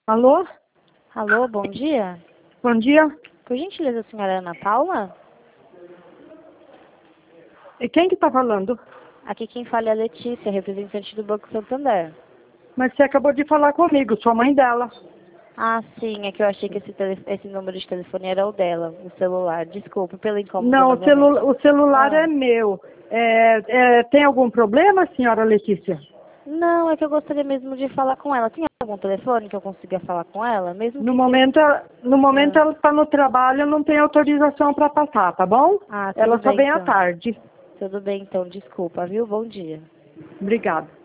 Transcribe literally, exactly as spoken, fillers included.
Alô? Alô, bom dia. Bom dia. Por gentileza, a senhora Ana Paula? E quem que tá falando? Aqui quem fala é a Letícia, representante do Banco Santander. Mas você acabou de falar comigo, sou a mãe dela. Ah, sim, é que eu achei que esse, tele... esse número de telefone era o dela, o celular. Desculpa pelo incômodo Não, o, novamente. celu o celular Ah. é meu. É, é, tem algum problema, senhora Letícia? Não, é que eu gostaria mesmo de falar com ela. Tem algum telefone que eu consiga falar com ela? Mesmo No que seja... momento, no momento Ah, ela está no trabalho, não tem autorização para passar, tá bom? ah, tudo Ela só bem vem à então. tarde. Tudo bem então, desculpa, viu? Bom dia. Obrigada.